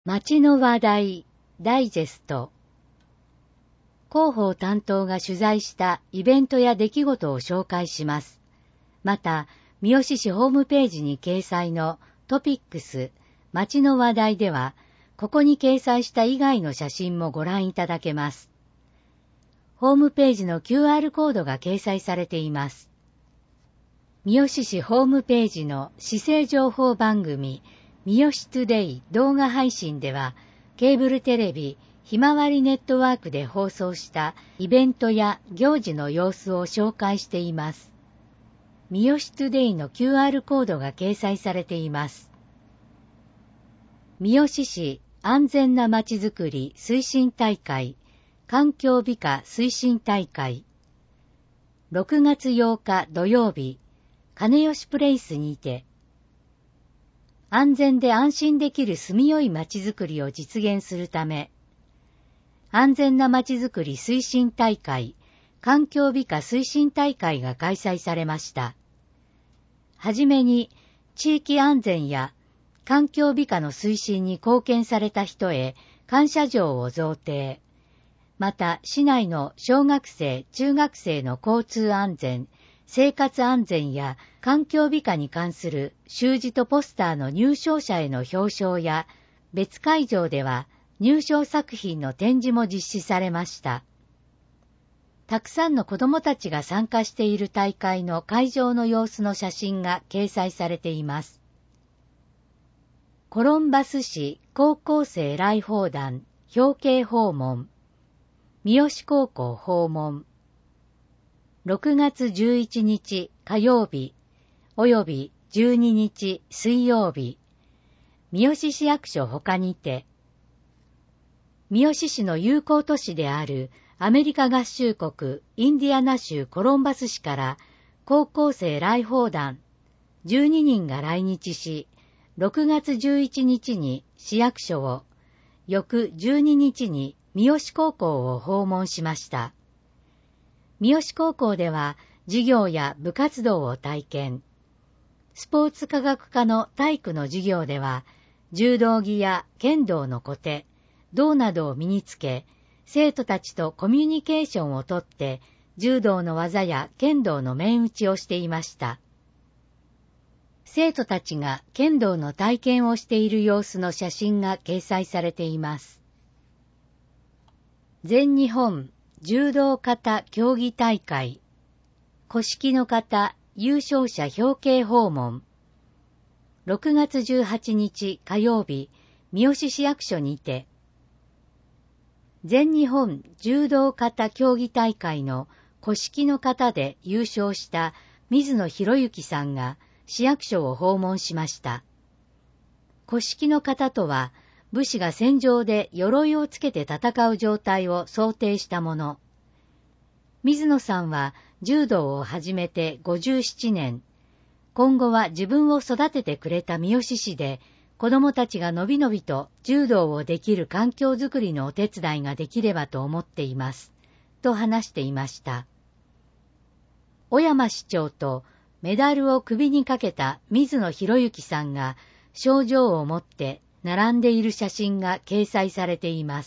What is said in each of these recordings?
町の話題ダイジェスト。広報担当が取材したイベントや出来事を紹介します。また、三好市ホームページに掲載のトピックス町の話題では、ここに掲載した以外の写真もご覧いただけます。ホームページの QR コードが掲載されています。三好市ホームページの市政情報番組三好トゥデイ動画配信では、ケーブルテレビひまわりネットワークで放送したイベントや行事の様子を紹介しています。三好トゥデイの QR コードが掲載されています。三好市安全なまちづくり推進大会環境美化推進大会6月8日土曜日金吉プレイスにて安全で安心できる住みよいまちづくりを実現するため、安全なまちづくり推進大会、環境美化推進大会が開催されました。はじめに、地域安全や環境美化の推進に貢献された人へ感謝状を贈呈。また、市内の小学生、中学生の交通安全、生活安全や環境美化に関する習字とポスターの入賞者への表彰や、別会場では入賞作品の展示も実施されました。たくさんの子どもたちが参加している大会の会場の様子の写真が掲載されています。コロンバス市高校生来訪団表敬訪問、三好高校訪問、6月11日火曜日および12日水曜日、三好市役所他にて、三好市の友好都市であるアメリカ合衆国インディアナ州コロンバス市から高校生来訪団12人が来日し、6月11日に市役所を、翌12日に三好高校を訪問しました。三好高校では授業や部活動を体験。スポーツ科学科の体育の授業では、柔道着や剣道の小手、道などを身につけ、生徒たちとコミュニケーションをとって、柔道の技や剣道の面打ちをしていました。生徒たちが剣道の体験をしている様子の写真が掲載されています。全日本柔道形競技大会、古式の形優勝者表敬訪問、6月18日火曜日、三好市役所にて、全日本柔道形競技大会の古式の形で優勝した水野博之さんが市役所を訪問しました。古式の形とは、武士が戦場で鎧をつけて戦う状態を想定したもの。水野さんは柔道を始めて57年。今後は自分を育ててくれた三好市で、子供たちがのびのびと柔道をできる環境づくりのお手伝いができればと思っています。と話していました。小山市長とメダルを首にかけた水野博之さんが賞状を持って並んでいる写真が掲載されています。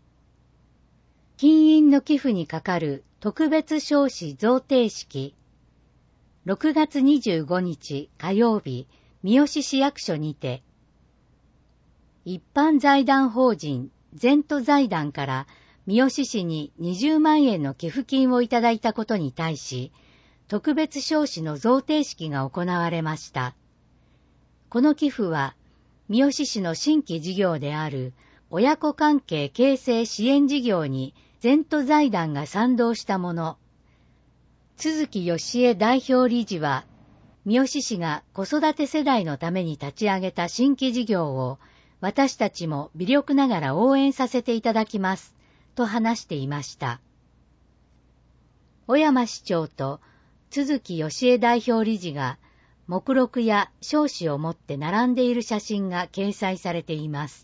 金印の寄付にかかる特別賞賜贈呈式。6月25日火曜日、三好市役所にて、一般財団法人全都財団から三好市に20万円の寄付金をいただいたことに対し、特別賞賜の贈呈式が行われました。この寄付は、三好市の新規事業である親子関係形成支援事業に全都財団が賛同したもの。都築義恵代表理事は、三好市が子育て世代のために立ち上げた新規事業を私たちも微力ながら応援させていただきます、と話していました。小山市長と都築義恵代表理事が目録や証紙を持って並んでいる写真が掲載されています。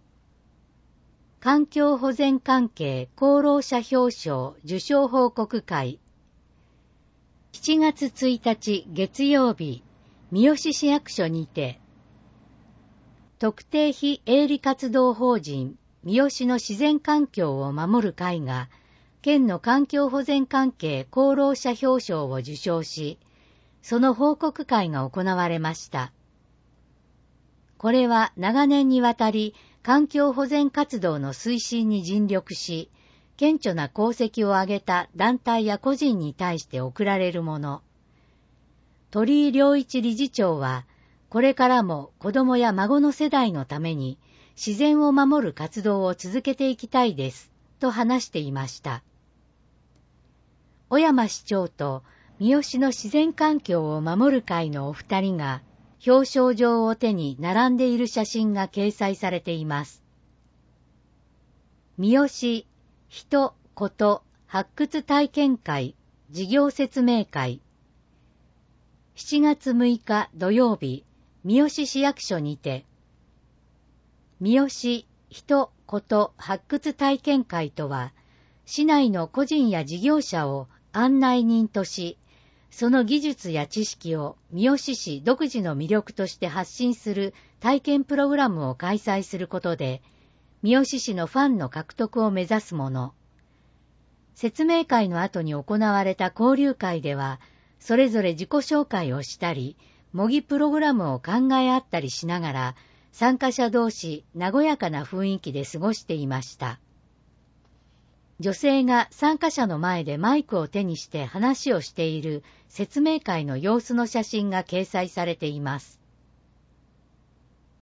環境保全関係功労者表彰受賞報告会。7月1日月曜日、三好市役所にて、 特定非営利活動法人三好の自然環境を守る会が、県の環境保全関係功労者表彰を受賞し、その報告会が行われました。これは長年にわたり環境保全活動の推進に尽力し、顕著な功績を挙げた団体や個人に対して贈られるもの。鳥居良一理事長は、これからも子供や孫の世代のために自然を守る活動を続けていきたいです、と話していました。小山市長と三好の自然環境を守る会のお二人が表彰状を手に並んでいる写真が掲載されています。三好人こと発掘体験会事業説明会。7月6日土曜日、三好市役所にて、三好人こと発掘体験会とは、市内の個人や事業者を案内人とし、その技術や知識を三好市独自の魅力として発信する体験プログラムを開催することで、三好市のファンの獲得を目指すもの。説明会の後に行われた交流会では、それぞれ自己紹介をしたり、模擬プログラムを考え合ったりしながら、参加者同士和やかな雰囲気で過ごしていました。女性が参加者の前でマイクを手にして話をしている説明会の様子の写真が掲載されています。